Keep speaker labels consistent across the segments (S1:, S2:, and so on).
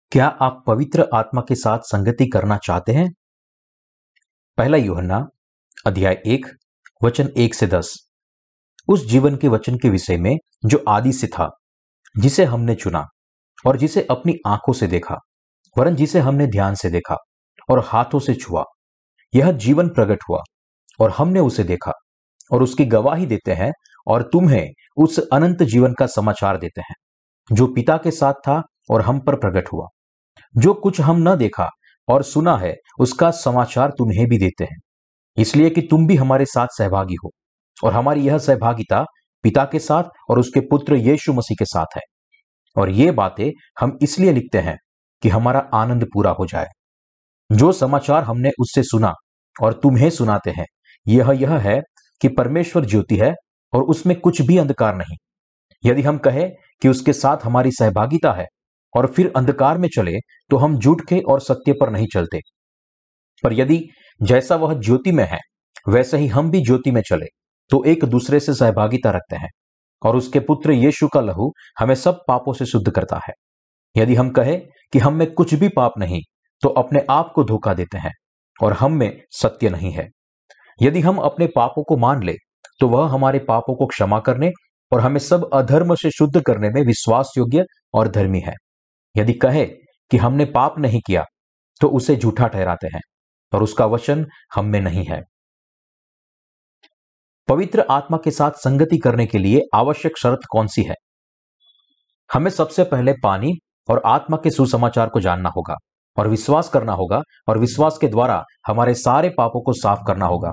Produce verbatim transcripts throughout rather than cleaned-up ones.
S1: क्या आप पवित्र आत्मा के साथ संगति करना चाहते हैं? पहला यूहन्ना अध्याय एक वचन एक से दस। उस जीवन के वचन के विषय में जो आदि से था, जिसे हमने चुना और जिसे अपनी आंखों से देखा, वरन जिसे हमने ध्यान से देखा और हाथों से छुआ, यह जीवन प्रकट हुआ और हमने उसे देखा और उसकी गवाही देते हैं और तुम्हें उस अनंत जीवन का समाचार देते हैं, जो पिता के साथ था और हम पर प्रकट हुआ। जो कुछ हम न देखा और सुना है, उसका समाचार तुम्हें भी देते हैं, इसलिए कि तुम भी हमारे साथ सहभागी हो। और हमारी यह सहभागिता पिता के साथ और उसके पुत्र यीशु मसीह के साथ है। और ये बातें हम इसलिए लिखते हैं कि हमारा आनंद पूरा हो जाए। जो समाचार हमने उससे सुना और तुम्हें सुनाते हैं, यह यह है कि परमेश्वर ज्योति है और उसमें कुछ भी अंधकार नहीं। यदि हम कहें कि उसके साथ हमारी सहभागिता है और फिर अंधकार में चले, तो हम झूठ के और सत्य पर नहीं चलते। पर यदि जैसा वह ज्योति में है, वैसे ही हम भी ज्योति में चले, तो एक दूसरे से सहभागिता रखते हैं और उसके पुत्र यीशु का लहू हमें सब पापों से शुद्ध करता है। यदि हम कहें कि हम में कुछ भी पाप नहीं, तो अपने आप को धोखा देते हैं और हम में सत्य नहीं है। यदि हम अपने पापों को मान ले, तो वह हमारे पापों को क्षमा करने और हमें सब अधर्म से शुद्ध करने में विश्वास योग्य और धर्मी है। यदि कहे कि हमने पाप नहीं किया, तो उसे झूठा ठहराते हैं और उसका वचन हम में नहीं है। पवित्र आत्मा के साथ संगति करने के लिए आवश्यक शर्त कौन सी है? हमें सबसे पहले पानी और आत्मा के सुसमाचार को जानना होगा और विश्वास करना होगा, और विश्वास के द्वारा हमारे सारे पापों को साफ करना होगा।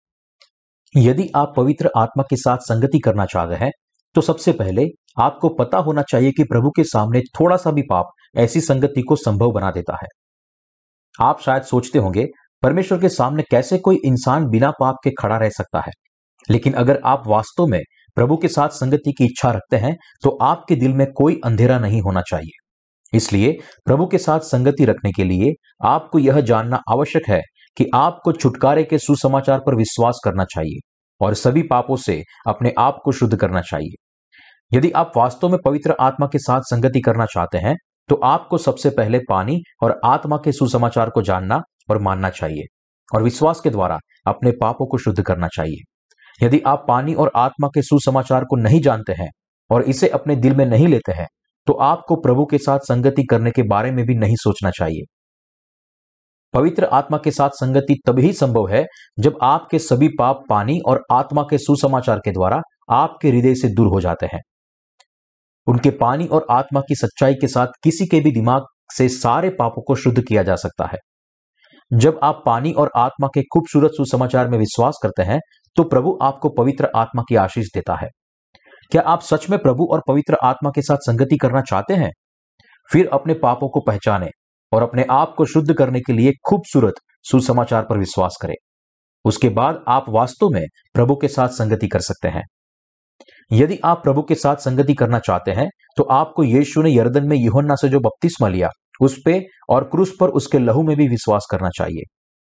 S1: यदि आप पवित्र आत्मा के साथ संगति करना चाहते हैं, तो सबसे पहले आपको पता होना चाहिए कि प्रभु के सामने थोड़ा सा भी पाप ऐसी संगति को संभव बना देता है। आप शायद सोचते होंगे, परमेश्वर के सामने कैसे कोई इंसान बिना पाप के खड़ा रह सकता है? लेकिन अगर आप वास्तव में प्रभु के साथ संगति की इच्छा रखते हैं, तो आपके दिल में कोई अंधेरा नहीं होना चाहिए। इसलिए प्रभु के साथ संगति रखने के लिए आपको यह जानना आवश्यक है कि आपको छुटकारे के सुसमाचार पर विश्वास करना चाहिए और सभी पापों से अपने आप को शुद्ध करना चाहिए। यदि आप वास्तव में पवित्र आत्मा के साथ संगति करना चाहते हैं, तो आपको सबसे पहले पानी और आत्मा के सुसमाचार को जानना और मानना चाहिए और विश्वास के द्वारा अपने पापों को शुद्ध करना चाहिए। यदि आप पानी और आत्मा के सुसमाचार को नहीं जानते हैं और इसे अपने दिल में नहीं लेते हैं, तो आपको प्रभु के साथ संगति करने के बारे में भी नहीं सोचना चाहिए। पवित्र आत्मा के साथ संगति तभी संभव है जब आपके सभी पाप पानी और आत्मा के सुसमाचार के द्वारा आपके हृदय से दूर हो जाते हैं। उनके पानी और आत्मा की सच्चाई के साथ किसी के भी दिमाग से सारे पापों को शुद्ध किया जा सकता है। जब आप पानी और आत्मा के खूबसूरत सुसमाचार में विश्वास करते हैं, तो प्रभु आपको पवित्र आत्मा की आशीष देता है। क्या आप सच में प्रभु और पवित्र आत्मा के साथ संगति करना चाहते हैं? फिर अपने पापों को पहचानें और अपने आप को शुद्ध करने के लिए खूबसूरत सुसमाचार पर विश्वास करें। उसके बाद आप वास्तव में प्रभु के साथ संगति कर सकते हैं। यदि आप प्रभु के साथ संगति करना चाहते हैं, तो आपको यीशु ने यरदन में यूहन्ना से जो बपतिस्मा लिया, उस पे और क्रूस पर उसके लहू में भी विश्वास करना चाहिए।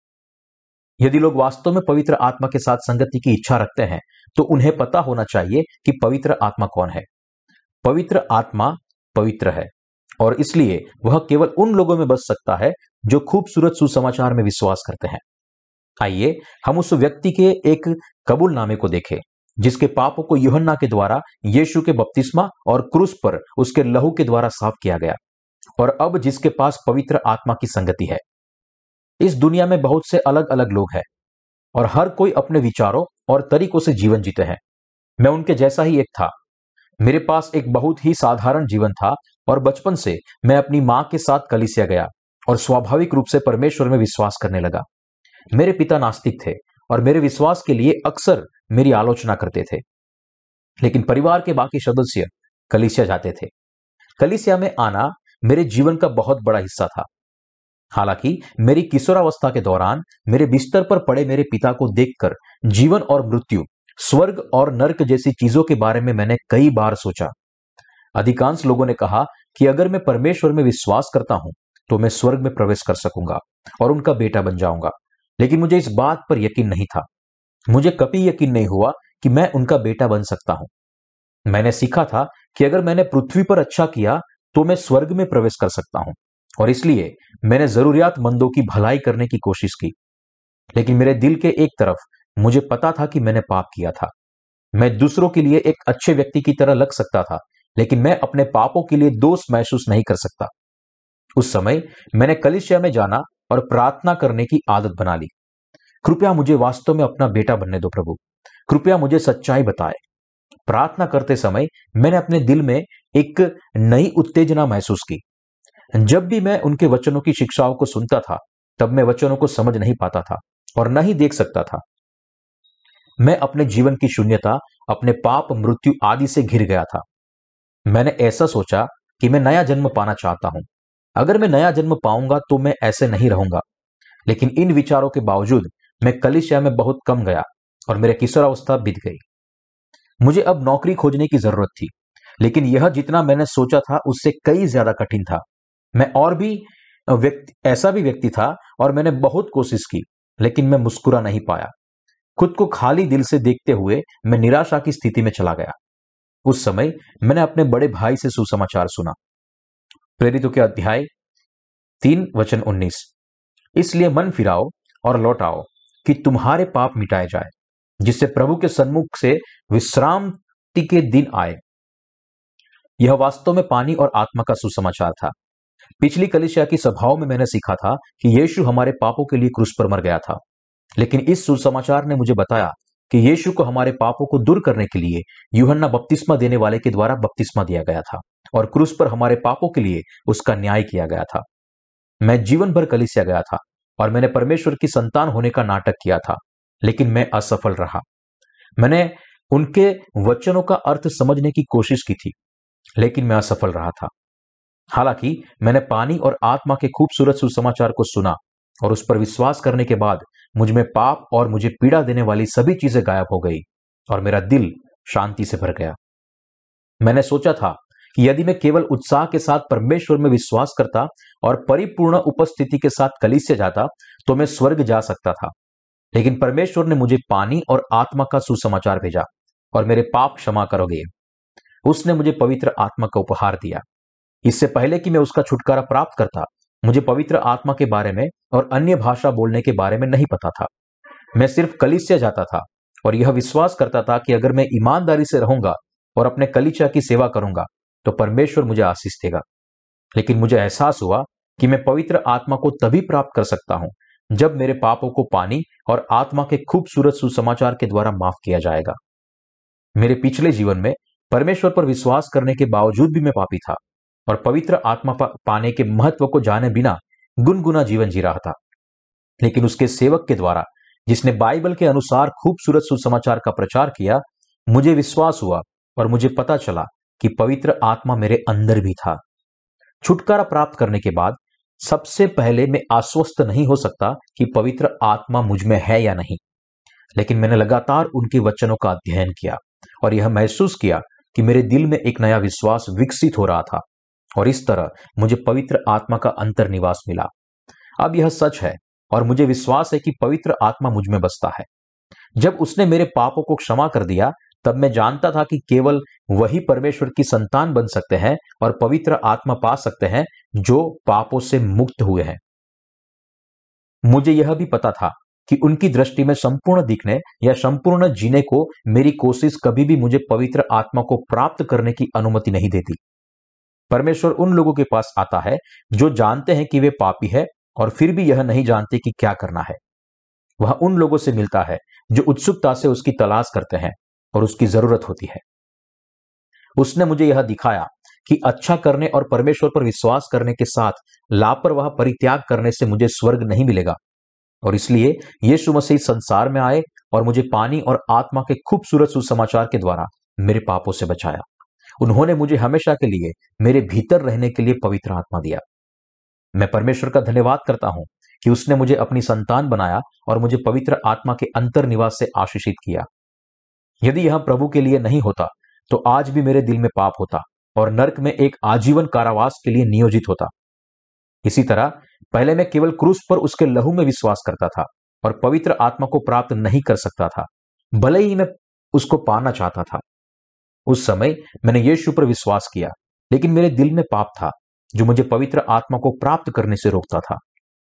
S1: यदि लोग वास्तव में पवित्र आत्मा के साथ संगति की इच्छा रखते हैं, तो उन्हें पता होना चाहिए कि पवित्र आत्मा कौन है। पवित्र आत्मा पवित्र है और इसलिए वह केवल उन लोगों में बस सकता है जो खूबसूरत सुसमाचार में विश्वास करते हैं। आइए हम उस व्यक्ति के एक कबूलनामे को देखें, जिसके पापों को यूहन्ना के द्वारा यीशु के बपतिस्मा और क्रूस पर उसके लहू के द्वारा साफ किया गया, और अब जिसके पास पवित्र आत्मा की संगति है। इस दुनिया में बहुत से अलग अलग लोग हैं और हर कोई अपने विचारों और तरीकों से जीवन जीते हैं। मैं उनके जैसा ही एक था। मेरे पास एक बहुत ही साधारण जीवन था और बचपन से मैं अपनी मां के साथ कलीसिया गया और स्वाभाविक रूप से परमेश्वर में विश्वास करने लगा। मेरे पिता नास्तिक थे और मेरे विश्वास के लिए अक्सर मेरी आलोचना करते थे, लेकिन परिवार के बाकी सदस्य कलीसिया जाते थे। कलीसिया में आना मेरे जीवन का बहुत बड़ा हिस्सा था। हालांकि मेरी किशोरावस्था के दौरान मेरे बिस्तर पर पड़े मेरे पिता को देखकर जीवन और मृत्यु, स्वर्ग और नरक जैसी चीजों के बारे में मैंने कई बार सोचा। अधिकांश लोगों ने कहा कि अगर मैं परमेश्वर में विश्वास करता हूं, तो मैं स्वर्ग में प्रवेश कर सकूंगा और उनका बेटा बन जाऊंगा, लेकिन मुझे इस बात पर यकीन नहीं था। मुझे कभी यकीन नहीं हुआ कि मैं उनका बेटा बन सकता हूं। मैंने सीखा था कि अगर मैंने पृथ्वी पर अच्छा किया, तो मैं स्वर्ग में प्रवेश कर सकता हूं, और इसलिए मैंने जरूरियातमंदों की भलाई करने की कोशिश की। लेकिन मेरे दिल के एक तरफ मुझे पता था कि मैंने पाप किया था। मैं दूसरों के लिए एक अच्छे व्यक्ति की तरह लग सकता था, लेकिन मैं अपने पापों के लिए दोष महसूस नहीं कर सकता। उस समय मैंने कलीसिया में जाना और प्रार्थना करने की आदत बना ली। कृपया मुझे वास्तव में अपना बेटा बनने दो प्रभु। कृपया मुझे सच्चाई बताए। प्रार्थना करते समय मैंने अपने दिल में एक नई उत्तेजना महसूस की। जब भी मैं उनके वचनों की शिक्षाओं को सुनता था, तब मैं वचनों को समझ नहीं पाता था और न ही देख सकता था। मैं अपने जीवन की शून्यता, अपने पाप, मृत्यु आदि से घिर गया था। मैंने ऐसा सोचा कि मैं नया जन्म पाना चाहता हूं। अगर मैं नया जन्म पाऊंगा तो मैं ऐसे नहीं रहूंगा। लेकिन इन विचारों के बावजूद मैं कलीसिया में बहुत कम गया और मेरे किशोरावस्था बीत गई। मुझे अब नौकरी खोजने की जरूरत थी, लेकिन यह जितना मैंने सोचा था उससे कई ज्यादा कठिन था। मैं और भी व्यक्ति ऐसा भी व्यक्ति था और मैंने बहुत कोशिश की, लेकिन मैं मुस्कुरा नहीं पाया। खुद को खाली दिल से देखते हुए मैं निराशा की स्थिति में चला गया। उस समय मैंने अपने बड़े भाई से सुसमाचार सुना। प्रेरितों के अध्याय तीन वचन उन्नीस। इसलिए मन फिराओ और लौट आओ कि तुम्हारे पाप मिटाए जाए, जिससे प्रभु के सन्मुख से विश्रांति के दिन आए। यह वास्तव में पानी और आत्मा का सुसमाचार था। पिछली कलीसिया की सभाओं में मैंने सीखा था कि यीशु हमारे पापों के लिए क्रूस पर मर गया था, लेकिन इस सुसमाचार ने मुझे बताया कि यीशु को हमारे पापों को दूर करने के लिए यूहन्ना बपतिस्मा देने वाले के द्वारा बपतिस्मा दिया गया था और क्रूस पर हमारे पापों के लिए उसका न्याय किया गया था। मैं जीवन भर कलीसिया गया था और मैंने परमेश्वर की संतान होने का नाटक किया था, लेकिन मैं असफल रहा। मैंने उनके वचनों का अर्थ समझने की कोशिश की थी, लेकिन मैं असफल रहा था। हालांकि मैंने पानी और आत्मा के खूबसूरत सुसमाचार को सुना और उस पर विश्वास करने के बाद मुझ में पाप और मुझे पीड़ा देने वाली सभी चीजें गायब हो गई और मेरा दिल शांति से भर गया। मैंने सोचा था कि यदि मैं केवल उत्साह के साथ परमेश्वर में विश्वास करता और परिपूर्ण उपस्थिति के साथ कलीसिया जाता तो मैं स्वर्ग जा सकता था। लेकिन परमेश्वर ने मुझे पानी और आत्मा का सुसमाचार भेजा और मेरे पाप क्षमा करोगे। उसने मुझे पवित्र आत्मा का उपहार दिया। इससे पहले कि मैं उसका छुटकारा प्राप्त करता, मुझे पवित्र आत्मा के बारे में और अन्य भाषा बोलने के बारे में नहीं पता था। मैं सिर्फ कलीसिया जाता था और यह विश्वास करता था कि अगर मैं ईमानदारी से रहूंगा और अपने कलीसिया की सेवा करूंगा तो परमेश्वर मुझे आशीष देगा। लेकिन मुझे एहसास हुआ कि मैं पवित्र आत्मा को तभी प्राप्त कर सकता हूं जब मेरे पापों को पानी और आत्मा के खूबसूरत सुसमाचार के द्वारा माफ किया जाएगा। मेरे पिछले जीवन में परमेश्वर पर विश्वास करने के बावजूद भी मैं पापी था और पवित्र आत्मा पाने के महत्व को जाने बिना गुनगुना जीवन जी रहा था। लेकिन उसके सेवक के द्वारा, जिसने बाइबल के अनुसार खूबसूरत सुसमाचार का प्रचार किया, मुझे विश्वास हुआ और मुझे पता चला कि पवित्र आत्मा मेरे अंदर भी था। छुटकारा प्राप्त करने के बाद सबसे पहले मैं आश्वस्त नहीं हो सकता कि पवित्र आत्मा मुझ में है या नहीं, लेकिन मैंने लगातार उनके वचनों का अध्ययन किया और यह महसूस किया कि मेरे दिल में एक नया विश्वास विकसित हो रहा था और इस तरह मुझे पवित्र आत्मा का अंतर्निवास मिला। अब यह सच है और मुझे विश्वास है कि पवित्र आत्मा मुझ में बसता है। जब उसने मेरे पापों को क्षमा कर दिया, तब मैं जानता था कि केवल वही परमेश्वर की संतान बन सकते हैं और पवित्र आत्मा पा सकते हैं जो पापों से मुक्त हुए हैं। मुझे यह भी पता था कि उनकी दृष्टि में संपूर्ण दिखने या संपूर्ण जीने को मेरी कोशिश कभी भी मुझे पवित्र आत्मा को प्राप्त करने की अनुमति नहीं देती। परमेश्वर उन लोगों के पास आता है जो जानते हैं कि वे पापी है और फिर भी यह नहीं जानते कि क्या करना है। वह उन लोगों से मिलता है जो उत्सुकता से उसकी तलाश करते हैं और उसकी जरूरत होती है। उसने मुझे यह दिखाया कि अच्छा करने और परमेश्वर पर विश्वास करने के साथ लापरवाह परित्याग करने से मुझे स्वर्ग नहीं मिलेगा, और इसलिए यीशु मसीह संसार में आए और मुझे पानी और आत्मा के खूबसूरत सुसमाचार के द्वारा मेरे पापों से बचाया। उन्होंने मुझे हमेशा के लिए मेरे भीतर रहने के लिए पवित्र आत्मा दिया। मैं परमेश्वर का धन्यवाद करता हूं कि उसने मुझे अपनी संतान बनाया और मुझे पवित्र आत्मा के अंतर्निवास से आशीषित किया। यदि यह प्रभु के लिए नहीं होता तो आज भी मेरे दिल में पाप होता और नरक में एक आजीवन कारावास के लिए नियोजित होता। इसी तरह पहले मैं केवल क्रूस पर उसके लहू में विश्वास करता था और पवित्र आत्मा को प्राप्त नहीं कर सकता था, भले ही मैं उसको पाना चाहता था। उस समय मैंने यीशु पर विश्वास किया, लेकिन मेरे दिल में पाप था जो मुझे पवित्र आत्मा को प्राप्त करने से रोकता था।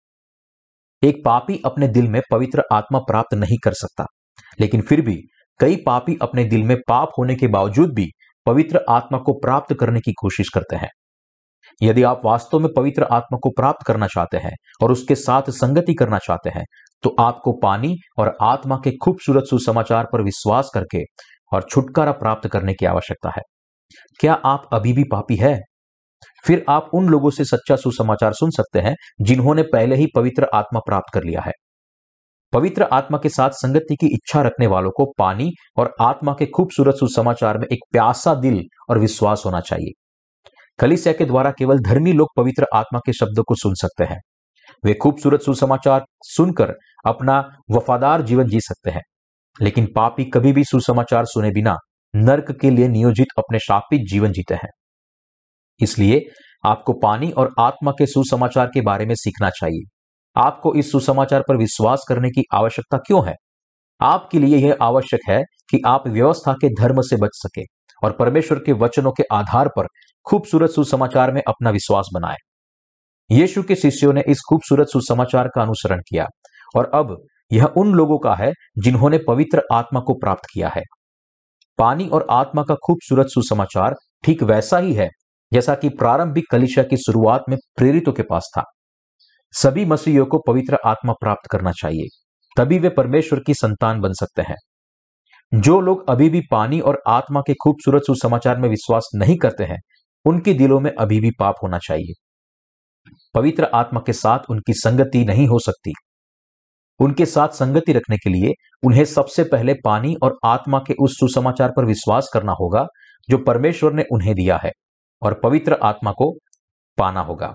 S1: एक पापी अपने दिल में पवित्र आत्मा प्राप्त नहीं कर सकता, लेकिन फिर भी कई पापी अपने दिल में पाप होने के बावजूद भी पवित्र आत्मा को प्राप्त करने की कोशिश करते हैं। यदि आप वास्तव में पवित्र आत्मा को प्राप्त करना चाहते हैं और उसके साथ संगति करना चाहते हैं, तो आपको पानी और आत्मा के खूबसूरत सुसमाचार पर विश्वास करके और छुटकारा प्राप्त करने की आवश्यकता है। क्या आप अभी भी पापी है? फिर आप उन लोगों से सच्चा सुसमाचार सुन सकते हैं जिन्होंने पहले ही पवित्र आत्मा प्राप्त कर लिया है। पवित्र आत्मा के साथ संगति की इच्छा रखने वालों को पानी और आत्मा के खूबसूरत सुसमाचार में एक प्यासा दिल और विश्वास होना चाहिए। कलीसिया के द्वारा केवल धर्मी लोग पवित्र आत्मा के शब्दों को सुन सकते हैं। वे खूबसूरत सुसमाचार सुनकर अपना वफादार जीवन जी सकते हैं, लेकिन पापी कभी भी सुसमाचार सुने बिना नरक के लिए नियोजित अपने शापित जीवन जीते हैं। इसलिए आपको पानी और आत्मा के सुसमाचार के बारे में सीखना चाहिए। आपको इस सुसमाचार पर विश्वास करने की आवश्यकता क्यों है? आपके लिए यह आवश्यक है कि आप व्यवस्था के धर्म से बच सके और परमेश्वर के वचनों के आधार पर खूबसूरत सुसमाचार में अपना विश्वास बनाए। यीशु के शिष्यों ने इस खूबसूरत सुसमाचार का अनुसरण किया और अब यह उन लोगों का है जिन्होंने पवित्र आत्मा को प्राप्त किया है। पानी और आत्मा का खूबसूरत सुसमाचार ठीक वैसा ही है जैसा कि प्रारंभिक कलीसिया की शुरुआत में प्रेरितों के पास था। सभी मसीहियों को पवित्र आत्मा प्राप्त करना चाहिए, तभी वे परमेश्वर की संतान बन सकते हैं। जो लोग अभी भी पानी और आत्मा के खूबसूरत सुसमाचार में विश्वास नहीं करते हैं, उनके दिलों में अभी भी पाप होना चाहिए। पवित्र आत्मा के साथ उनकी संगति नहीं हो सकती। उनके साथ संगति रखने के लिए उन्हें सबसे पहले पानी और आत्मा के उस सुसमाचार पर विश्वास करना होगा जो परमेश्वर ने उन्हें दिया है, और पवित्र आत्मा को पाना होगा।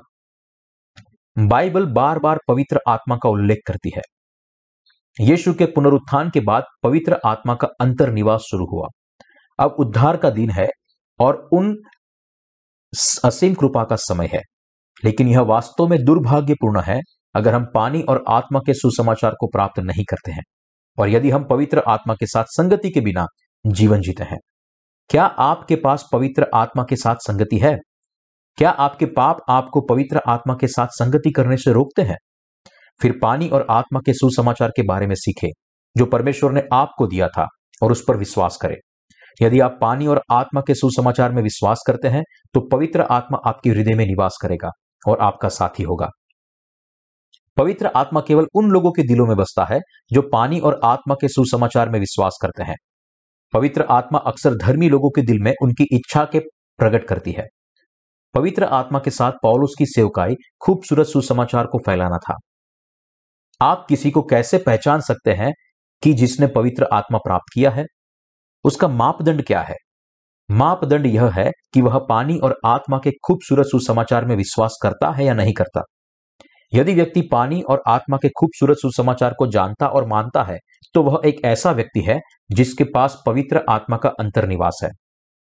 S1: बाइबल बार बार पवित्र आत्मा का उल्लेख करती है। यीशु के पुनरुत्थान के बाद पवित्र आत्मा का अंतर्निवास शुरू हुआ। अब उद्धार का दिन है और उन असीम कृपा का समय है, लेकिन यह वास्तव में दुर्भाग्यपूर्ण है अगर हम पानी और आत्मा के सुसमाचार को प्राप्त नहीं करते हैं और यदि हम पवित्र आत्मा के साथ संगति के बिना जीवन जीते हैं। क्या आपके पास पवित्र आत्मा के साथ संगति है? क्या आपके पाप आपको पवित्र आत्मा के साथ संगति करने से रोकते हैं? फिर पानी और आत्मा के सुसमाचार के बारे में सीखें जो परमेश्वर ने आपको दिया था और उस पर विश्वास करें। यदि आप पानी और आत्मा के सुसमाचार में विश्वास करते हैं तो पवित्र आत्मा आपके हृदय में निवास करेगा और आपका साथी होगा। पवित्र आत्मा केवल उन लोगों के दिलों में बसता है जो पानी और आत्मा के सुसमाचार में विश्वास करते हैं। पवित्र आत्मा अक्सर धर्मी लोगों के दिल में उनकी इच्छा के प्रकट करती है। पवित्र आत्मा के साथ पौलुस की सेवकाई खूबसूरत सुसमाचार को फैलाना था। आप किसी को कैसे पहचान सकते हैं कि जिसने पवित्र आत्मा प्राप्त किया है? उसका मापदंड क्या है? मापदंड यह है कि वह पानी और आत्मा के खूबसूरत सुसमाचार में विश्वास करता है या नहीं करता। यदि व्यक्ति पानी और आत्मा के खूबसूरत सुसमाचार को जानता और मानता है, तो वह एक ऐसा व्यक्ति है जिसके पास पवित्र आत्मा का अंतर्निवास है।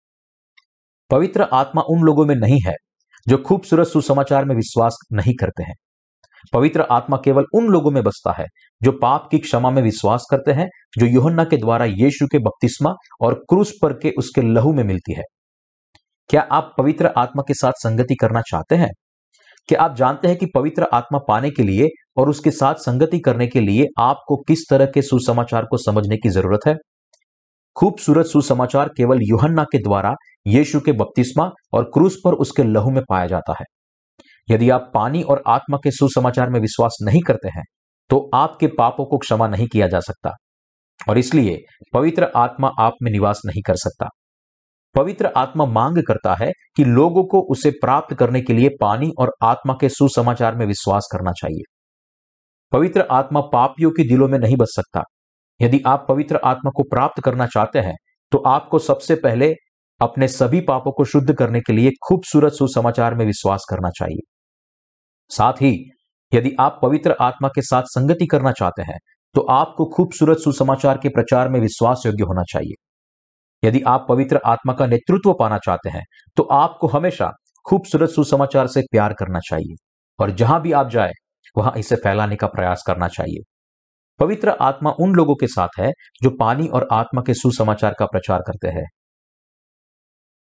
S1: पवित्र आत्मा उन लोगों में नहीं है जो खूबसूरत सुसमाचार में विश्वास नहीं करते हैं। पवित्र आत्मा केवल उन लोगों में बसता है जो पाप की क्षमा में विश्वास करते हैं, जो यूहन्ना के द्वारा यीशु के बपतिस्मा और क्रूस पर के उसके लहू में मिलती है। क्या आप पवित्र आत्मा के साथ संगति करना चाहते हैं? क्या आप जानते हैं कि पवित्र आत्मा पाने के लिए और उसके साथ संगति करने के लिए आपको किस तरह के सुसमाचार को समझने की जरूरत है? खूबसूरत सुसमाचार केवल यूहन्ना के द्वारा यीशु के बपतिस्मा और क्रूस पर उसके लहू में पाया जाता है। यदि आप पानी और आत्मा के सुसमाचार में विश्वास नहीं करते हैं, तो आपके पापों को क्षमा नहीं किया जा सकता और इसलिए पवित्र आत्मा आप में निवास नहीं कर सकता। पवित्र आत्मा मांग करता है कि लोगों को उसे प्राप्त करने के लिए पानी और आत्मा के सुसमाचार में विश्वास करना चाहिए। पवित्र आत्मा पापियों के दिलों में नहीं बस सकता। यदि आप पवित्र आत्मा को प्राप्त करना चाहते हैं, तो आपको सबसे पहले अपने सभी पापों को शुद्ध करने के लिए खूबसूरत सुसमाचार में विश्वास करना चाहिए। साथ ही यदि आप पवित्र आत्मा के साथ संगति करना चाहते हैं, तो आपको खूबसूरत सुसमाचार के प्रचार में विश्वास योग्य होना चाहिए। यदि आप पवित्र आत्मा का नेतृत्व पाना चाहते हैं, तो आपको हमेशा खूबसूरत सुसमाचार से प्यार करना चाहिए और जहां भी आप जाए वहां इसे फैलाने का प्रयास करना चाहिए। पवित्र आत्मा उन लोगों के साथ है जो पानी और आत्मा के सुसमाचार का प्रचार करते हैं।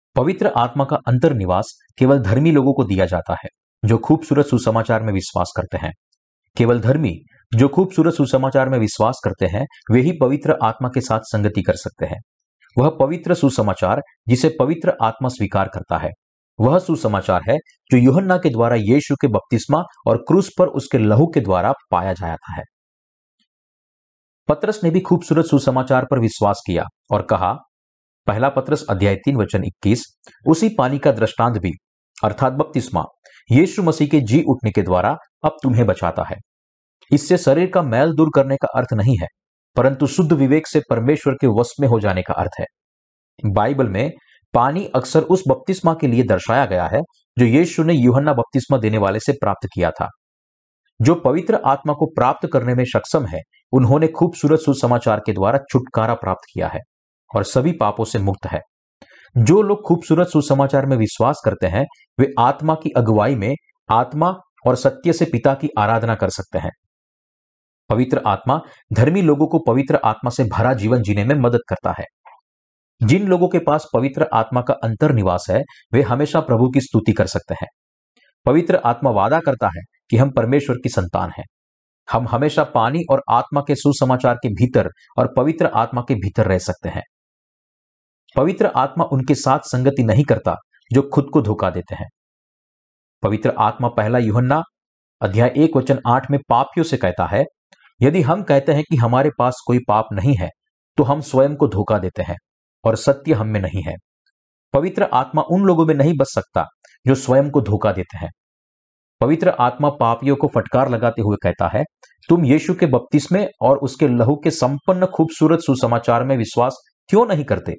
S1: पवित्र आत्मा का अंतर्निवास केवल धर्मी लोगों को दिया जाता है जो खूबसूरत सुसमाचार में विश्वास करते हैं। केवल धर्मी जो खूबसूरत सुसमाचार में विश्वास करते हैं वे ही पवित्र आत्मा के साथ संगति कर सकते हैं। वह पवित्र सुसमाचार जिसे पवित्र आत्मा स्वीकार करता है वह सुसमाचार है जो यूहन्ना के द्वारा यीशु के बपतिस्मा और क्रूस पर उसके लहू के द्वारा पाया जाता है। पतरस ने भी खूबसूरत सुसमाचार पर विश्वास किया और कहा, पहला पतरस अध्याय तीन वचन इक्कीस, उसी पानी का दृष्टांत भी अर्थात बपतिस्मा यीशु मसीह के जी उठने के द्वारा अब तुम्हें बचाता है। इससे शरीर का मैल दूर करने का अर्थ नहीं है परंतु शुद्ध विवेक से परमेश्वर के वश में हो जाने का अर्थ है। बाइबल में पानी अक्सर उस बपतिस्मा के लिए दर्शाया गया है जो यीशु ने यूहन्ना बपतिस्मा देने वाले से प्राप्त किया था। जो पवित्र आत्मा को प्राप्त करने में सक्षम है उन्होंने खूबसूरत सुसमाचार के द्वारा छुटकारा प्राप्त किया है और सभी पापों से मुक्त है। जो लोग खूबसूरत सुसमाचार में विश्वास करते हैं वे आत्मा की अगुवाई में आत्मा और सत्य से पिता की आराधना कर सकते हैं। पवित्र आत्मा धर्मी लोगों को पवित्र आत्मा से भरा जीवन जीने में मदद करता है। जिन लोगों के पास पवित्र आत्मा का अंतर्निवास है वे हमेशा प्रभु की स्तुति कर सकते हैं। पवित्र आत्मा वादा करता है कि हम परमेश्वर की संतान हैं। हम हमेशा पानी और आत्मा के सुसमाचार के भीतर और पवित्र आत्मा के भीतर रह सकते हैं। पवित्र आत्मा उनके साथ संगति नहीं करता जो खुद को धोखा देते हैं। पवित्र आत्मा पहला यूहन्ना अध्याय एक वचन आठ में पापियों से कहता है, यदि हम कहते हैं कि हमारे पास कोई पाप नहीं है तो हम स्वयं को धोखा देते हैं और सत्य हम में नहीं है। पवित्र आत्मा उन लोगों में नहीं बच सकता जो स्वयं को धोखा देते हैं। पवित्र आत्मा पापियों को फटकार लगाते हुए कहता है, तुम यीशु के बपतिस्मे और उसके लहू के संपन्न खूबसूरत सुसमाचार में विश्वास क्यों नहीं करते?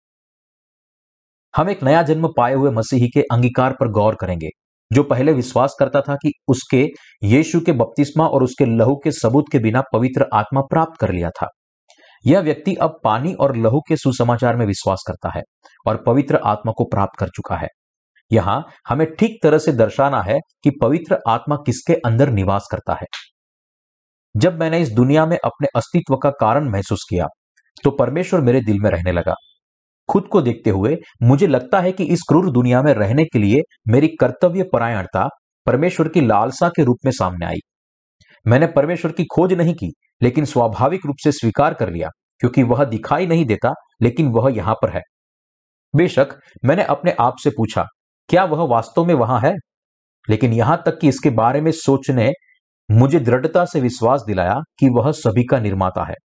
S1: हम एक नया जन्म पाए हुए मसीही के अंगीकार पर गौर करेंगे जो पहले विश्वास करता था कि उसके यीशु के बपतिस्मा और उसके लहू के सबूत के बिना पवित्र आत्मा प्राप्त कर लिया था। यह व्यक्ति अब पानी और लहू के सुसमाचार में विश्वास करता है और पवित्र आत्मा को प्राप्त कर चुका है। यहां हमें ठीक तरह से दर्शाना है कि पवित्र आत्मा किसके अंदर निवास करता है। जब मैंने इस दुनिया में अपने अस्तित्व का कारण महसूस किया तो परमेश्वर मेरे दिल में रहने लगा। खुद को देखते हुए मुझे लगता है कि इस क्रूर दुनिया में रहने के लिए मेरी कर्तव्य परायणता परमेश्वर की लालसा के रूप में सामने आई। मैंने परमेश्वर की खोज नहीं की लेकिन स्वाभाविक रूप से स्वीकार कर लिया क्योंकि वह दिखाई नहीं देता लेकिन वह यहां पर है। बेशक मैंने अपने आप से पूछा, क्या वह वास्तव में वहां है? लेकिन यहां तक कि इसके बारे में सोचने मुझे दृढ़ता से विश्वास दिलाया कि वह सभी का निर्माता है।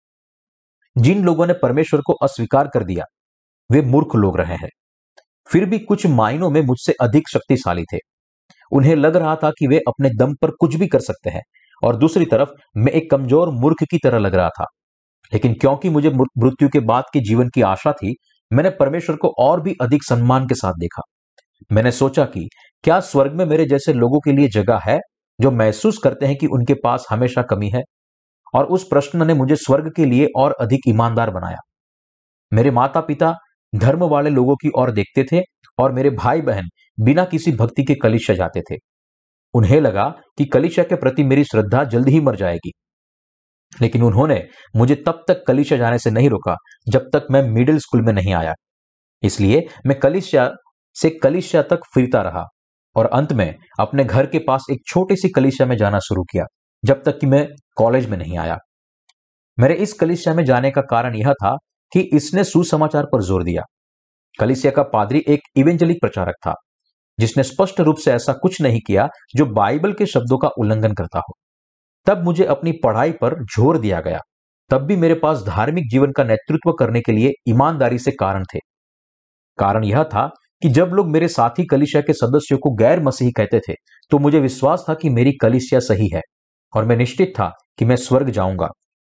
S1: जिन लोगों ने परमेश्वर को अस्वीकार कर दिया वे मूर्ख लोग रहे हैं, फिर भी कुछ मायनों में मुझसे अधिक शक्तिशाली थे। उन्हें लग रहा था कि वे अपने दम पर कुछ भी कर सकते हैं और दूसरी तरफ मैं एक कमजोर मूर्ख की तरह लग रहा था। लेकिन क्योंकि मुझे मृत्यु के बाद के जीवन की आशा थी, मैंने परमेश्वर को और भी अधिक सम्मान के साथ देखा। मैंने सोचा कि क्या स्वर्ग में मेरे जैसे लोगों के लिए जगह है जो महसूस करते हैं कि उनके पास हमेशा कमी है, और उस प्रश्न ने मुझे स्वर्ग के लिए और अधिक ईमानदार बनाया। मेरे माता पिता धर्म वाले लोगों की ओर देखते थे और मेरे भाई बहन बिना किसी भक्ति के कलीसिया जाते थे। उन्हें लगा कि कलीसिया के प्रति मेरी श्रद्धा जल्द ही मर जाएगी, लेकिन उन्होंने मुझे तब तक कलीसिया जाने से नहीं रोका जब तक मैं मिडिल स्कूल में नहीं आया। इसलिए मैं कलीसिया से कलीसिया तक फिरता रहा और अंत में अपने घर के पास एक छोटी सी कलीसिया में जाना शुरू किया जब तक कि मैं कॉलेज में नहीं आया। मेरे इस कलीसिया में जाने का कारण यह था कि इसने सुसमाचार पर जोर दिया। कलीसिया का पादरी एक इवेंजलिक प्रचारक था जिसने स्पष्ट रूप से ऐसा कुछ नहीं किया जो बाइबल के शब्दों का उल्लंघन करता हो। तब मुझे अपनी पढ़ाई पर जोर दिया गया। तब भी मेरे पास धार्मिक जीवन का नेतृत्व करने के लिए ईमानदारी से कारण थे। कारण यह था कि जब लोग मेरे साथी कलीसिया के सदस्यों को गैर मसीही कहते थे तो मुझे विश्वास था कि मेरी कलीसिया सही है और मैं निश्चित था कि मैं स्वर्ग जाऊंगा।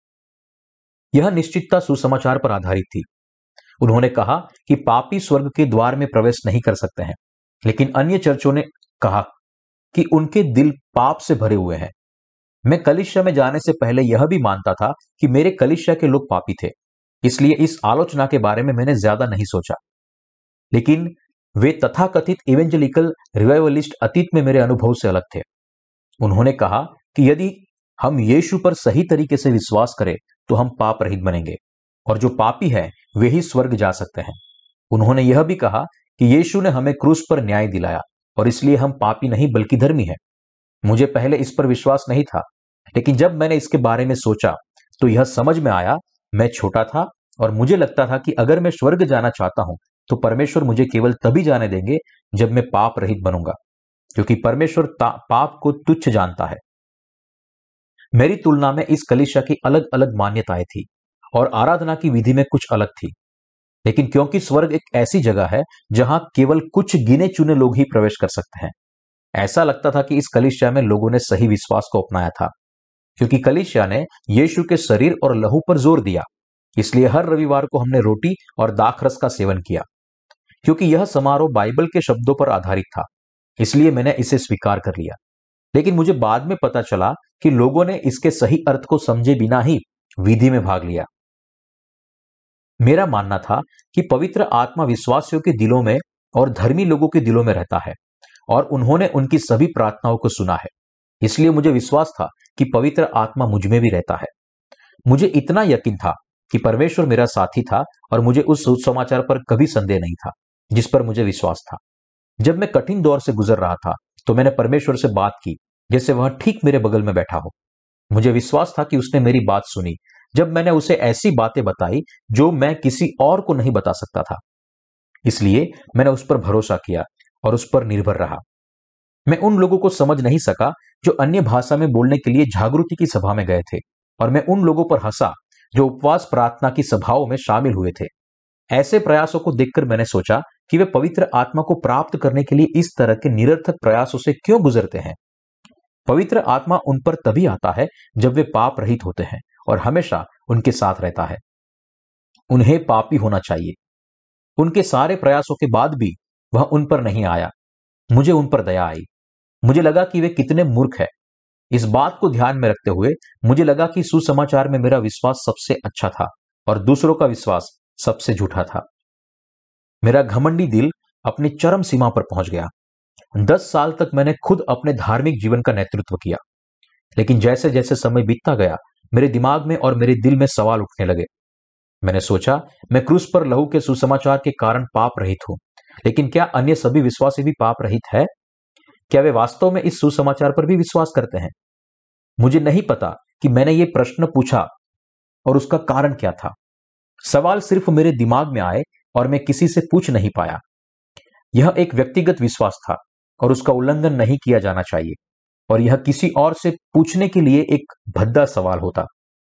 S1: यह निश्चितता सुसमाचार पर आधारित थी। उन्होंने कहा कि पापी स्वर्ग के द्वार में प्रवेश नहीं कर सकते हैं, लेकिन अन्य चर्चों ने कहा कि उनके दिल पाप से भरे हुए हैं। मैं कलीसिया में जाने से पहले यह भी मानता था कि मेरे कलीसिया के लोग पापी थे, इसलिए इस आलोचना के बारे में मैंने ज्यादा नहीं सोचा। लेकिन वे तथाकथित इवेंजलिकल रिवाइवलिस्ट अतीत में मेरे अनुभव से अलग थे। उन्होंने कहा कि यदि हम यीशु पर सही तरीके से विश्वास करें तो हम पाप रहित बनेंगे और जो पापी है वे ही स्वर्ग जा सकते हैं। उन्होंने यह भी कहा कि यीशु ने हमें क्रूस पर न्याय दिलाया और इसलिए हम पापी नहीं बल्कि धर्मी हैं। मुझे पहले इस पर विश्वास नहीं था, लेकिन जब मैंने इसके बारे में सोचा तो यह समझ में आया। मैं छोटा था और मुझे लगता था कि अगर मैं स्वर्ग जाना चाहता हूं तो परमेश्वर मुझे केवल तभी जाने देंगे जब मैं पाप रहित बनूंगा, क्योंकि परमेश्वर पाप को तुच्छ जानता है। मेरी तुलना में इस कलीसिया की अलग अलग मान्यताएं थी और आराधना की विधि में कुछ अलग थी, लेकिन क्योंकि स्वर्ग एक ऐसी जगह है जहां केवल कुछ गिने चुने लोग ही प्रवेश कर सकते हैं, ऐसा लगता था कि इस कलीसिया में लोगों ने सही विश्वास को अपनाया था, क्योंकि कलीसिया ने यीशु के शरीर और लहू पर जोर दिया। इसलिए हर रविवार को हमने रोटी और दाखरस का सेवन किया। क्योंकि यह समारोह बाइबल के शब्दों पर आधारित था, इसलिए मैंने इसे स्वीकार कर लिया। लेकिन मुझे बाद में पता चला कि लोगों ने इसके सही अर्थ को समझे बिना ही विधि में भाग लिया। मेरा मानना था कि पवित्र आत्मा विश्वासियों के दिलों में और धर्मी लोगों के दिलों में रहता है और उन्होंने उनकी सभी प्रार्थनाओं को सुना है। इसलिए मुझे विश्वास था कि पवित्र आत्मा मुझ में भी रहता है। मुझे इतना यकीन था कि परमेश्वर मेरा साथी था और मुझे उस सुसमाचार पर कभी संदेह नहीं था जिस पर मुझे विश्वास था। जब मैं कठिन दौर से गुजर रहा था तो मैंने परमेश्वर से बात की जैसे वह ठीक मेरे बगल में बैठा हो। मुझे विश्वास था कि उसने मेरी बात सुनी जब मैंने उसे ऐसी बातें बताई जो मैं किसी और को नहीं बता सकता था। इसलिए मैंने उस पर भरोसा किया और उस पर निर्भर रहा। मैं उन लोगों को समझ नहीं सका जो अन्य भाषा में बोलने के लिए जागृति की सभा में गए थे, और मैं उन लोगों पर हंसा जो उपवास प्रार्थना की सभाओं में शामिल हुए थे। ऐसे प्रयासों को देखकर मैंने सोचा कि वे पवित्र आत्मा को प्राप्त करने के लिए इस तरह के निरर्थक प्रयासों से क्यों गुजरते हैं। पवित्र आत्मा उन पर तभी आता है जब वे पाप रहित होते हैं और हमेशा उनके साथ रहता है। उन्हें पापी होना चाहिए। उनके सारे प्रयासों के बाद भी वह उन पर नहीं आया। मुझे उन पर दया आई। मुझे लगा कि वे कितने मूर्ख हैं। इस बात को ध्यान में रखते हुए मुझे लगा कि सुसमाचार में मेरा विश्वास सबसे अच्छा था और दूसरों का विश्वास सबसे झूठा था। मेरा घमंडी दिल अपनी चरम सीमा पर पहुंच गया। दस साल तक मैंने खुद अपने धार्मिक जीवन का नेतृत्व किया, लेकिन जैसे जैसे समय बीतता गया मेरे दिमाग में और मेरे दिल में सवाल उठने लगे। मैंने सोचा, मैं क्रूस पर लहू के सुसमाचार के कारण पाप रहित हूं, लेकिन क्या अन्य सभी विश्वासी भी पाप रहित है? क्या वे वास्तव में इस सुसमाचार पर भी विश्वास करते हैं? मुझे नहीं पता कि मैंने ये प्रश्न पूछा और उसका कारण क्या था। सवाल सिर्फ मेरे दिमाग में आए और मैं किसी से पूछ नहीं पाया। यह एक व्यक्तिगत विश्वास था और उसका उल्लंघन नहीं किया जाना चाहिए, और यह किसी और से पूछने के लिए एक भद्दा सवाल होता।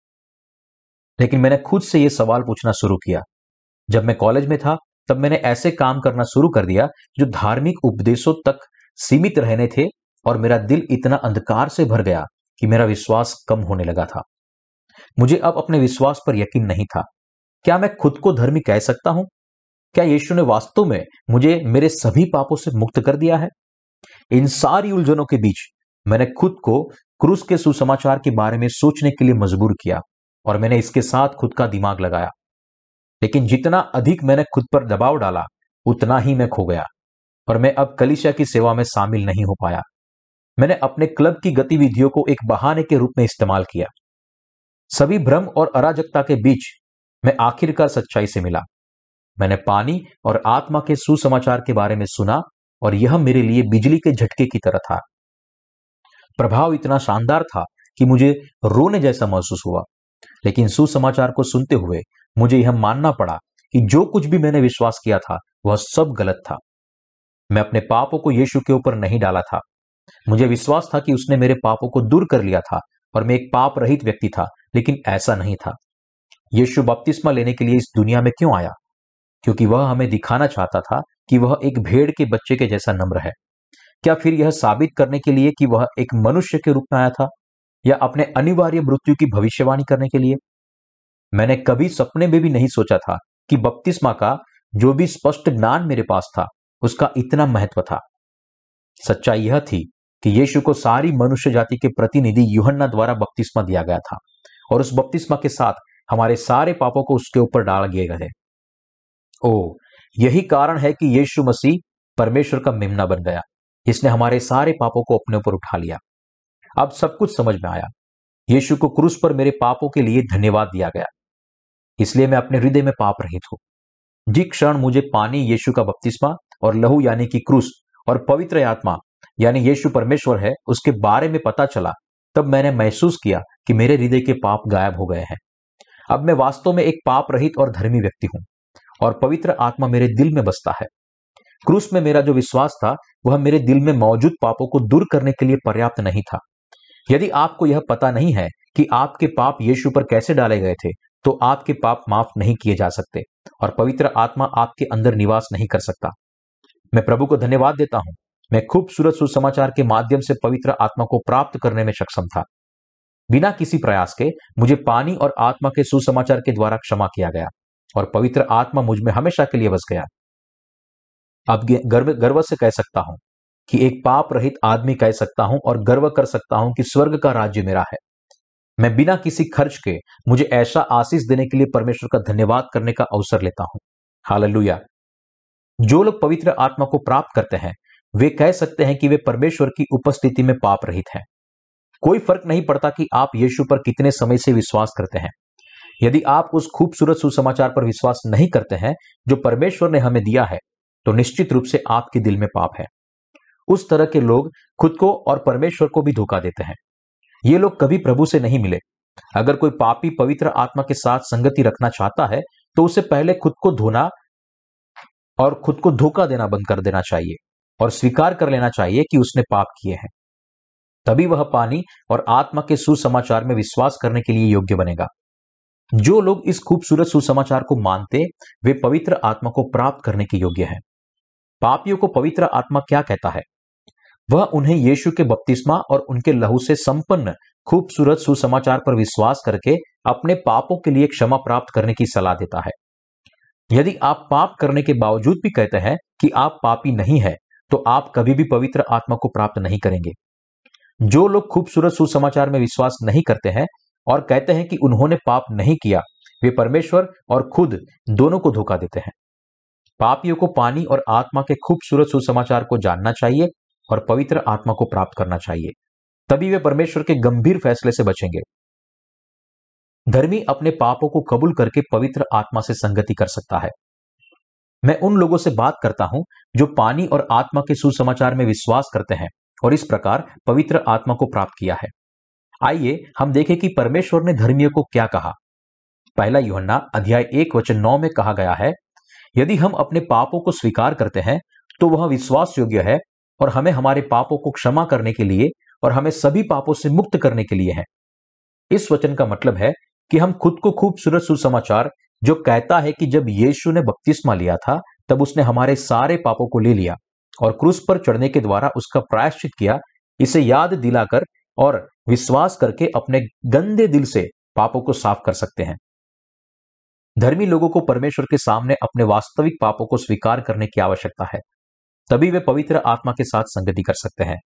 S1: लेकिन मैंने खुद से यह सवाल पूछना शुरू किया। जब मैं कॉलेज में था तब मैंने ऐसे काम करना शुरू कर दिया जो धार्मिक उपदेशों तक सीमित रहने थे, और मेरा दिल इतना अंधकार से भर गया कि मेरा विश्वास कम होने लगा था। मुझे अब अपने विश्वास पर यकीन नहीं था। क्या मैं खुद को धर्मी कह सकता हूं? क्या यीशु ने वास्तव में मुझे मेरे सभी पापों से मुक्त कर दिया है? इन सारी उलझनों के बीच मैंने खुद को क्रूस के सुसमाचार के बारे में सोचने के लिए मजबूर किया और मैंने इसके साथ खुद का दिमाग लगाया। लेकिन जितना अधिक मैंने खुद पर दबाव डाला उतना ही मैं खो गया और मैं अब कलीसिया की सेवा में शामिल नहीं हो पाया। मैंने अपने क्लब की गतिविधियों को एक बहाने के रूप में इस्तेमाल किया। सभी भ्रम और अराजकता के बीच मैं आखिरकार सच्चाई से मिला। मैंने पानी और आत्मा के सुसमाचार के बारे में सुना और यह मेरे लिए बिजली के झटके की तरह था। प्रभाव इतना शानदार था कि मुझे रोने जैसा महसूस हुआ। लेकिन सुसमाचार को सुनते हुए मुझे यह मानना पड़ा कि जो कुछ भी मैंने विश्वास किया था वह सब गलत था। मैं अपने पापों को यीशु के ऊपर नहीं डाला था। मुझे विश्वास था कि उसने मेरे पापों को दूर कर लिया था और मैं एक पाप रहित व्यक्ति था, लेकिन ऐसा नहीं था। यीशु बपतिस्मा लेने के लिए इस दुनिया में क्यों आया? क्योंकि वह हमें दिखाना चाहता था कि वह एक भेड़ के बच्चे के जैसा नम्र है। क्या फिर यह साबित करने के लिए कि वह एक मनुष्य के रूप में आया था, या अपने अनिवार्य मृत्यु की भविष्यवाणी करने के लिए? मैंने कभी सपने में भी नहीं सोचा था कि बपतिस्मा का जो भी स्पष्ट ज्ञान मेरे पास था उसका इतना महत्व था। सच्चाई यह थी कि यीशु को सारी मनुष्य जाति के प्रतिनिधि यूहन्ना द्वारा बपतिस्मा दिया गया था और उस बपतिस्मा के साथ हमारे सारे पापों को उसके ऊपर डाल दिए गए। ओ, यही कारण है कि यीशु मसीह परमेश्वर का मेमना बन गया, जिसने हमारे सारे पापों को अपने ऊपर उठा लिया। अब सब कुछ समझ में आया। यीशु को क्रूस पर मेरे पापों के लिए धन्यवाद दिया गया, इसलिए मैं अपने हृदय में पाप रहित हूं। जिस क्षण मुझे पानी यीशु का बपतिस्मा और लहू यानी कि क्रूस और पवित्र आत्मा यानी यीशु परमेश्वर है उसके बारे में पता चला, तब मैंने महसूस किया कि मेरे हृदय के पाप गायब हो गए हैं। अब मैं वास्तव में एक पाप रहित और धर्मी व्यक्ति हूं और पवित्र आत्मा मेरे दिल में बसता है। क्रूस में मेरा जो विश्वास था वह मेरे दिल में मौजूद पापों को दूर करने के लिए पर्याप्त नहीं था। यदि आपको यह पता नहीं है कि आपके पाप यीशु पर कैसे डाले गए थे, तो आपके पाप माफ नहीं किए जा सकते और पवित्र आत्मा आपके अंदर निवास नहीं कर सकता। मैं प्रभु को धन्यवाद देता हूं, मैं खूबसूरत सुसमाचार के माध्यम से पवित्र आत्मा को प्राप्त करने में सक्षम था। बिना किसी प्रयास के मुझे पानी और आत्मा के सुसमाचार के द्वारा क्षमा किया गया और पवित्र आत्मा मुझ में हमेशा के लिए बस गया। अब गर्व गर्व से कह सकता हूं कि एक पाप रहित आदमी कह सकता हूं और गर्व कर सकता हूं कि स्वर्ग का राज्य मेरा है। मैं बिना किसी खर्च के मुझे ऐसा आशीष देने के लिए परमेश्वर का धन्यवाद करने का अवसर लेता हूं। हालेलुया। जो लोग पवित्र आत्मा को प्राप्त करते हैं वे कह सकते हैं कि वे परमेश्वर की उपस्थिति में पाप रहित हैं। कोई फर्क नहीं पड़ता कि आप यीशु पर कितने समय से विश्वास करते हैं। यदि आप उस खूबसूरत सुसमाचार पर विश्वास नहीं करते हैं जो परमेश्वर ने हमें दिया है, तो निश्चित रूप से आपके दिल में पाप है। उस तरह के लोग खुद को और परमेश्वर को भी धोखा देते हैं। ये लोग कभी प्रभु से नहीं मिले। अगर कोई पापी पवित्र आत्मा के साथ संगति रखना चाहता है तो उसे पहले खुद को धोना और खुद को धोखा देना बंद कर देना चाहिए और स्वीकार कर लेना चाहिए कि उसने पाप किए हैं। तभी वह पानी और आत्मा के सुसमाचार में विश्वास करने के लिए योग्य बनेगा। जो लोग इस खूबसूरत सुसमाचार को मानते वे पवित्र आत्मा को प्राप्त करने के योग्य हैं। पापियों को पवित्र आत्मा क्या कहता है? वह उन्हें यीशु के बपतिस्मा और उनके लहू से संपन्न खूबसूरत सुसमाचार पर विश्वास करके अपने पापों के लिए क्षमा प्राप्त करने की सलाह देता है। यदि आप पाप करने के बावजूद भी कहते हैं कि आप पापी नहीं है, तो आप कभी भी पवित्र आत्मा को प्राप्त नहीं करेंगे। जो लोग खूबसूरत सुसमाचार में विश्वास नहीं करते हैं और कहते हैं कि उन्होंने पाप नहीं किया, वे परमेश्वर और खुद दोनों को धोखा देते हैं। पापियों को पानी और आत्मा के खूबसूरत सुसमाचार को जानना चाहिए और पवित्र आत्मा को प्राप्त करना चाहिए, तभी वे परमेश्वर के गंभीर फैसले से बचेंगे। धर्मी अपने पापों को कबूल करके पवित्र आत्मा से संगति कर सकता है। मैं उन लोगों से बात करता हूं जो पानी और आत्मा के सुसमाचार में विश्वास करते हैं और इस प्रकार पवित्र आत्मा को प्राप्त किया है। आइए हम देखें कि परमेश्वर ने धर्मियों को क्या कहा। पहला यूहन्ना अध्याय एक वचन नौ में कहा गया है, यदि हम अपने पापों को स्वीकार करते हैं तो वह विश्वास योग्य है और हमें हमारे पापों को क्षमा करने के लिए और हमें सभी पापों से मुक्त करने के लिए है। इस वचन का मतलब है कि हम खुद को खूबसूरत सुसमाचार जो कहता है कि जब यीशु ने बपतिस्मा लिया था तब उसने हमारे सारे पापों को ले लिया और क्रूस पर चढ़ने के द्वारा उसका प्रायश्चित किया, इसे याद दिलाकर और विश्वास करके अपने गंदे दिल से पापों को साफ कर सकते हैं। धर्मी लोगों को परमेश्वर के सामने अपने वास्तविक पापों को स्वीकार करने की आवश्यकता है, तभी वे पवित्र आत्मा के साथ संगति कर सकते हैं।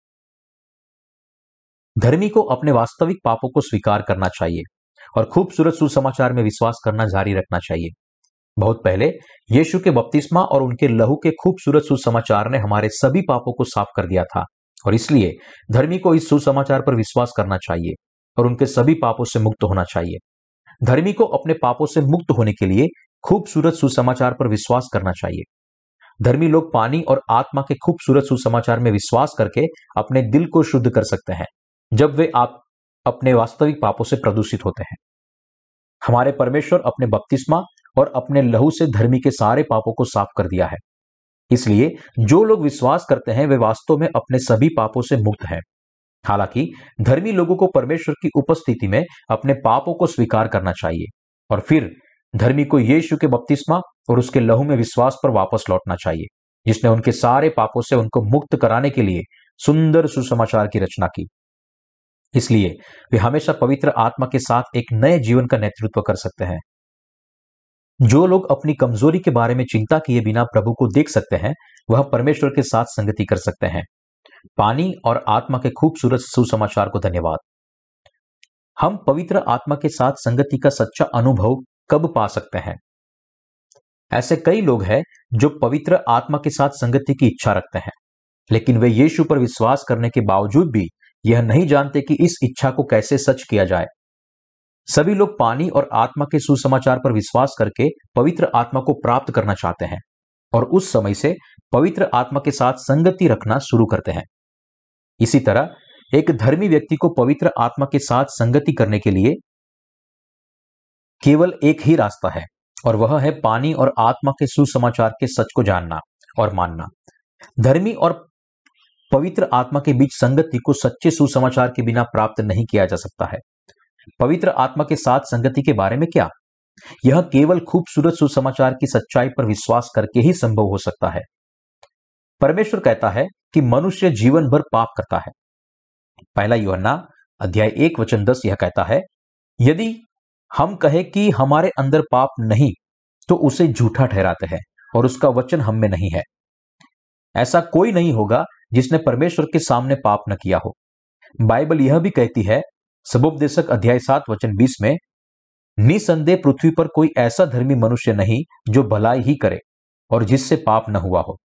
S1: धर्मी को अपने वास्तविक पापों को स्वीकार करना चाहिए और खूबसूरत सुसमाचार में विश्वास करना जारी रखना चाहिए। बहुत पहले यीशु के बपतिस्मा और उनके लहू के खूबसूरत सुसमाचार ने हमारे सभी पापों को साफ कर दिया था और इसलिए धर्मी को इस सुसमाचार पर विश्वास करना चाहिए और उनके सभी पापों से मुक्त होना चाहिए। धर्मी को अपने पापों से मुक्त होने के लिए खूबसूरत सुसमाचार पर विश्वास करना चाहिए। धर्मी लोग पानी और आत्मा के खूबसूरत सुसमाचार में विश्वास करके अपने दिल को शुद्ध कर सकते हैं जब वे आप अपने वास्तविक पापों से प्रदूषित होते हैं। हमारे परमेश्वर अपने बपतिस्मा और अपने लहू से धर्मी के सारे पापों को साफ कर दिया है। इसलिए जो लोग विश्वास करते हैं वे वास्तव में अपने सभी पापों से मुक्त हैं। हालांकि धर्मी लोगों को परमेश्वर की उपस्थिति में अपने पापों को स्वीकार करना चाहिए और फिर धर्मी को यीशु के बपतिस्मा और उसके लहू में विश्वास पर वापस लौटना चाहिए, जिसने उनके सारे पापों से उनको मुक्त कराने के लिए सुंदर सुसमाचार की रचना की। इसलिए वे हमेशा पवित्र आत्मा के साथ एक नए जीवन का नेतृत्व कर सकते हैं। जो लोग अपनी कमजोरी के बारे में चिंता किए बिना प्रभु को देख सकते हैं, वह परमेश्वर के साथ संगति कर सकते हैं। पानी और आत्मा के खूबसूरत सुसमाचार को धन्यवाद। हम पवित्र आत्मा के साथ संगति का सच्चा अनुभव कब पा सकते हैं? ऐसे कई लोग हैं जो पवित्र आत्मा के साथ संगति की इच्छा रखते हैं, लेकिन वे यीशु पर विश्वास करने के बावजूद भी यह नहीं जानते कि इस इच्छा को कैसे सच किया जाए। सभी लोग पानी और आत्मा के सुसमाचार पर विश्वास करके पवित्र आत्मा को प्राप्त करना चाहते हैं और उस समय से पवित्र आत्मा के साथ संगति रखना शुरू करते हैं। इसी तरह एक धर्मी व्यक्ति को पवित्र आत्मा के साथ संगति करने के लिए केवल एक ही रास्ता है, और वह है पानी और आत्मा के सुसमाचार के सच को जानना और मानना। धर्मी और पवित्र आत्मा के बीच संगति को सच्चे सुसमाचार के बिना प्राप्त नहीं किया जा सकता है। पवित्र आत्मा के साथ संगति के बारे में क्या? यह केवल खूबसूरत सुसमाचार की सच्चाई पर विश्वास करके ही संभव हो सकता है। परमेश्वर कहता है कि मनुष्य जीवन भर पाप करता है। पहला यूहन्ना अध्याय एक वचन दस यह कहता है, यदि हम कहें कि हमारे अंदर पाप नहीं तो उसे झूठा ठहराते हैं और उसका वचन हम में नहीं है। ऐसा कोई नहीं होगा जिसने परमेश्वर के सामने पाप न किया हो। बाइबल यह भी कहती है, सबोपदेशक अध्याय सात वचन बीस में, निसंदेह पृथ्वी पर कोई ऐसा धर्मी मनुष्य नहीं जो भलाई ही करे और जिससे पाप न हुआ हो।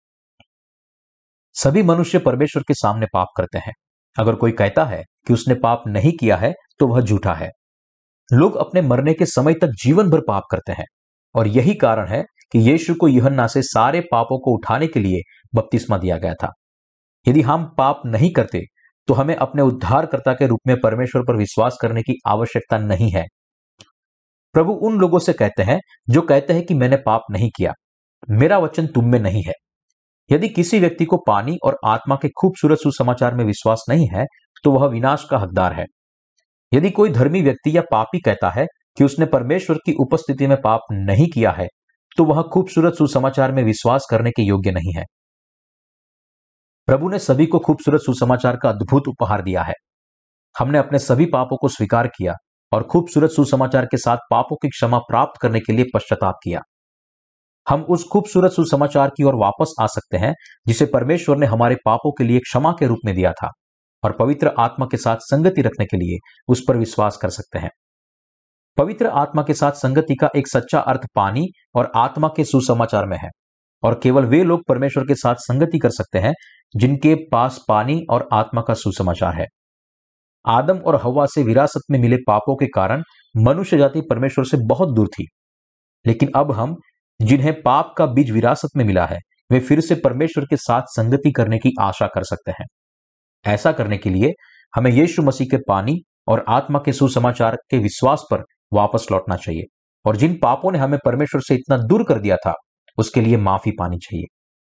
S1: सभी मनुष्य परमेश्वर के सामने पाप करते हैं। अगर कोई कहता है कि उसने पाप नहीं किया है तो वह झूठा है। लोग अपने मरने के समय तक जीवन भर पाप करते हैं, और यही कारण है कि यीशु को यूहन्ना से सारे पापों को उठाने के लिए बपतिस्मा दिया गया था। यदि हम पाप नहीं करते तो हमें अपने उद्धारकर्ता के रूप में परमेश्वर पर विश्वास करने की आवश्यकता नहीं है। प्रभु उन लोगों से कहते हैं जो कहते हैं कि मैंने पाप नहीं किया, मेरा वचन तुम में नहीं है। यदि किसी व्यक्ति को पानी और आत्मा के खूबसूरत सुसमाचार में विश्वास नहीं है तो वह विनाश का हकदार है। यदि कोई धर्मी व्यक्ति या पापी कहता है कि उसने परमेश्वर की उपस्थिति में पाप नहीं किया है तो वह खूबसूरत सुसमाचार में विश्वास करने के योग्य नहीं है। प्रभु ने सभी को खूबसूरत सुसमाचार का अद्भुत उपहार दिया है। हमने अपने सभी पापों को स्वीकार किया और खूबसूरत सुसमाचार के साथ पापों की क्षमा प्राप्त करने के लिए पश्चाताप किया। हम उस खूबसूरत सुसमाचार की ओर वापस आ सकते हैं जिसे परमेश्वर ने हमारे पापों के लिए क्षमा के रूप में दिया था, और पवित्र आत्मा के साथ संगति रखने के लिए उस पर विश्वास कर सकते हैं। पवित्र आत्मा के साथ संगति का एक सच्चा अर्थ पानी और आत्मा के सुसमाचार में है, और केवल वे लोग परमेश्वर के साथ संगति कर सकते हैं जिनके पास पानी और आत्मा का सुसमाचार है। आदम और हव्वा से विरासत में मिले पापों के कारण मनुष्य जाति परमेश्वर से बहुत दूर थी, लेकिन अब हम जिन्हें पाप का बीज विरासत में मिला है वे फिर से परमेश्वर के साथ संगति करने की आशा कर सकते हैं। ऐसा करने के लिए हमें यीशु मसीह के पानी और आत्मा के सुसमाचार के विश्वास पर वापस लौटना चाहिए, और जिन पापों ने हमें परमेश्वर से इतना दूर कर दिया था उसके लिए माफी पानी चाहिए।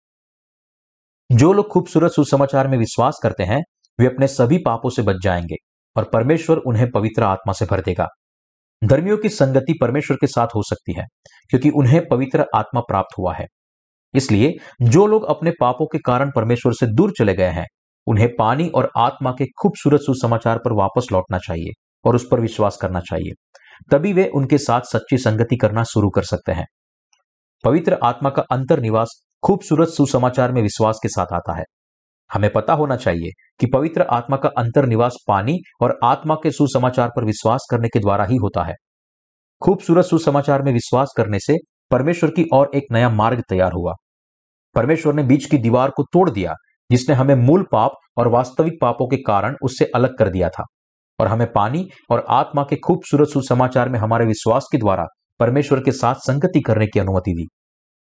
S1: जो लोग खूबसूरत सुसमाचार में विश्वास करते हैं वे अपने सभी पापों से बच जाएंगे और परमेश्वर उन्हें पवित्र आत्मा से भर देगा। धर्मियों की संगति परमेश्वर के साथ हो सकती है क्योंकि उन्हें पवित्र आत्मा प्राप्त हुआ है। इसलिए जो लोग अपने पापों के कारण परमेश्वर से दूर चले गए हैं उन्हें पानी और आत्मा के खूबसूरत सुसमाचार पर वापस लौटना चाहिए और उस पर विश्वास करना चाहिए। तभी वे उनके साथ सच्ची संगति करना शुरू कर सकते हैं। पवित्र आत्मा का अंतर्निवास खूबसूरत सुसमाचार में विश्वास के साथ आता है। हमें पता होना चाहिए कि पवित्र आत्मा का अंतर्निवास पानी और आत्मा के सुसमाचार पर विश्वास करने के द्वारा ही होता है। खूबसूरत सुसमाचार में विश्वास करने से परमेश्वर की ओर एक नया मार्ग तैयार हुआ। परमेश्वर ने बीच की दीवार को तोड़ दिया जिसने हमें मूल पाप और वास्तविक पापों के कारण उससे अलग कर दिया था, और हमें पानी और आत्मा के खूबसूरत सुसमाचार में हमारे विश्वास के द्वारा परमेश्वर के साथ संगति करने की अनुमति दी।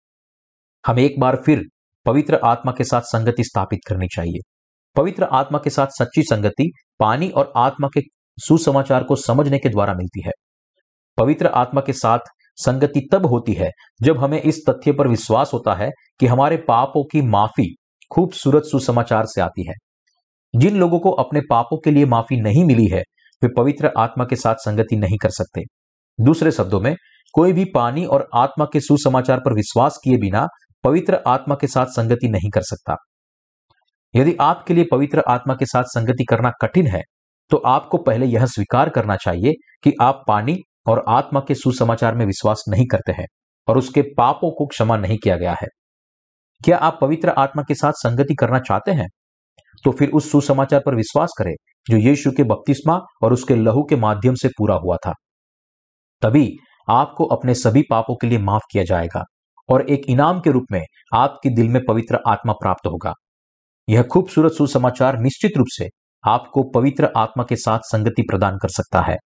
S1: हमें एक बार फिर पवित्र आत्मा के साथ संगति स्थापित करनी चाहिए। पवित्र आत्मा के साथ सच्ची संगति पानी और आत्मा के सुसमाचार को समझने के द्वारा मिलती है। पवित्र आत्मा के साथ संगति तब होती है जब हमें इस तथ्य पर विश्वास होता है कि हमारे पापों की माफी खूबसूरत सुसमाचार से आती है। जिन लोगों को अपने पापों के लिए माफी नहीं मिली है वे पवित्र आत्मा के साथ संगति नहीं कर सकते। दूसरे शब्दों में, कोई भी पानी और आत्मा के सुसमाचार पर विश्वास किए बिना पवित्र आत्मा के साथ संगति नहीं कर सकता। यदि आपके लिए पवित्र आत्मा के साथ संगति करना कठिन है तो आपको पहले यह स्वीकार करना चाहिए कि आप पानी और आत्मा के सुसमाचार में विश्वास नहीं करते हैं और उसके पापों को क्षमा नहीं किया गया है। क्या आप पवित्र आत्मा के साथ संगति करना चाहते हैं? तो फिर उस सुसमाचार पर विश्वास करें जो यीशु के बपतिस्मा और उसके लहू के माध्यम से पूरा हुआ था। तभी आपको अपने सभी पापों के लिए माफ किया जाएगा और एक इनाम के रूप में आपके दिल में पवित्र आत्मा प्राप्त होगा। यह खूबसूरत सुसमाचार निश्चित रूप से आपको पवित्र आत्मा के साथ संगति प्रदान कर सकता है।